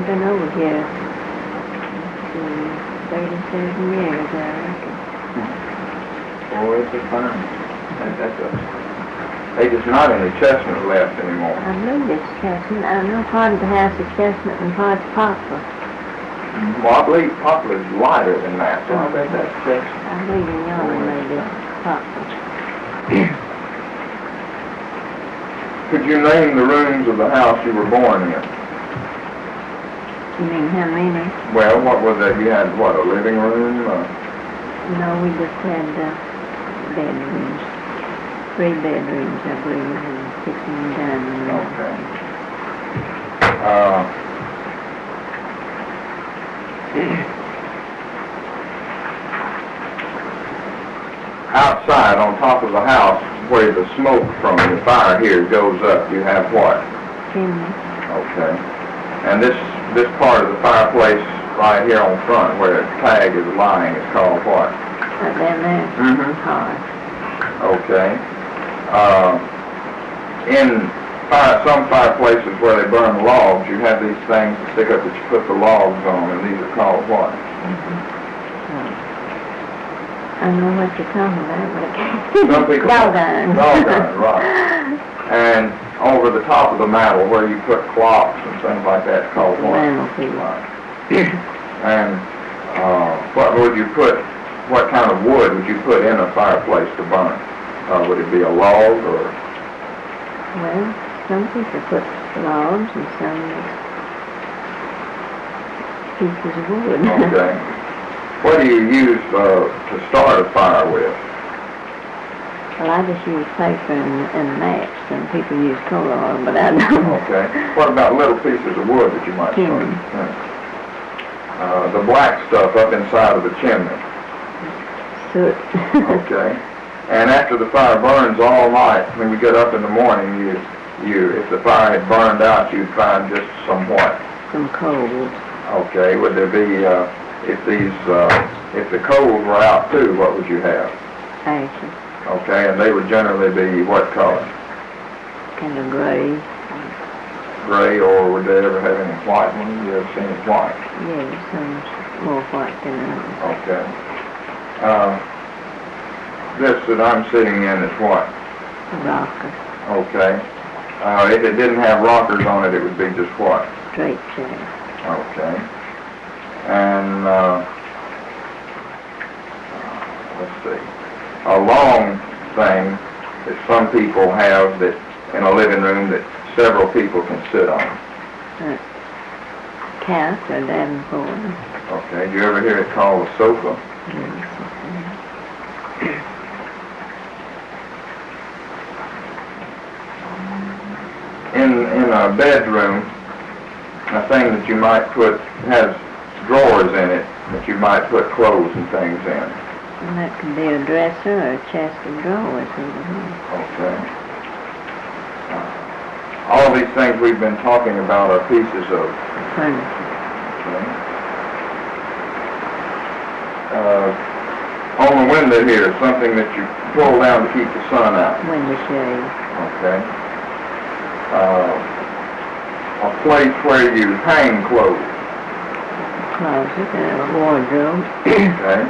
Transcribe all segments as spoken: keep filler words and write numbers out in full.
I've been over here thirty-seven years, I reckon. Oh, it's a fine. That, that's a... Hey, there's not any chestnut left anymore. I believe it's chestnut. I know part of the house is chestnut and part's poplar. Mm-hmm. Well, I believe poplar's lighter than that, so I bet that's chestnut. I believe in yonder maybe poplar. Could you name the rooms of the house you were born in? You mean how many? Well, what was that? You had, what, a living room? Uh, No, we just had uh, bedrooms. Three bedrooms, I believe, and kitchen and dining room. okay. Uh, outside, on top of the house, where the smoke from the fire here goes up, you have what? Chimney. Okay. And this this part of the fireplace right here on front, where the tag is lying, is called what? Right down there. Mm-hmm. Hearth. Okay. Uh, in fire, some fireplaces where they burn logs, you have these things to stick up that you put the logs on, and these are called what? Mm-hmm. Oh. I don't know what you're talking about, but I can't. Some people Dog iron. Dog iron, right. And over the top of the mantel where you put clocks and things like that, called what? Mantelpiece. Right. And uh, what would you put, what kind of wood would you put in a fireplace to burn? Uh, would it be a log or? Well, some people put logs and some pieces of wood. Okay. What do you use uh, to start a fire with? Well, I just use paper and, and match. Some people use coal oil, but I don't. Okay. What about little pieces of wood that you might start? Chimney. Uh, the black stuff up inside of the chimney. Soot. Okay. And after the fire burns all night, when you get up in the morning, you, you, if the fire had burned out, you'd find just some what? Some coals. Okay. Would there be, uh, if these, uh, if the coals were out too, what would you have? Ashes. Okay. And they would generally be what color? Kind of gray. Gray, or would they ever have any white ones? You ever seen it white? Yeah, some more white than others. Okay. Uh, this that I'm sitting in is what? A rocker. Okay. Uh, if it didn't have rockers on it, it would be just what? Straight chair. Okay. And, uh, let's see. A long thing that some people have that in a living room that several people can sit on. Uh, couch or davenport. Okay. Do you ever hear it called a sofa? Yes. In in a bedroom, a thing that you might put has drawers in it that you might put clothes and things in. And that could be a dresser or a chest of drawers. Okay. Uh, all these things we've been talking about are pieces of Furniture. Okay. Uh, on the window here, something that you pull down to keep the sun out. Window shade. Okay. Uh, a place where you hang clothes. Closet and a wardrobe. Okay.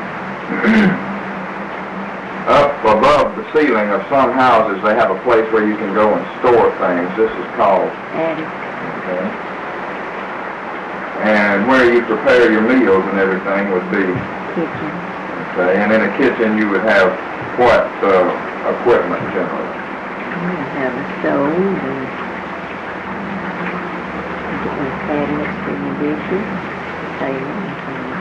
Up above the ceiling of some houses, they have a place where you can go and store things. This is called Attic. Okay. And where you prepare your meals and everything would be Kitchen. okay. And in a kitchen, you would have what uh, equipment generally? We have a stove and different cabinets for your dishes, table and things.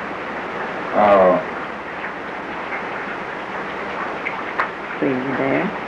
Uh, Freezer there.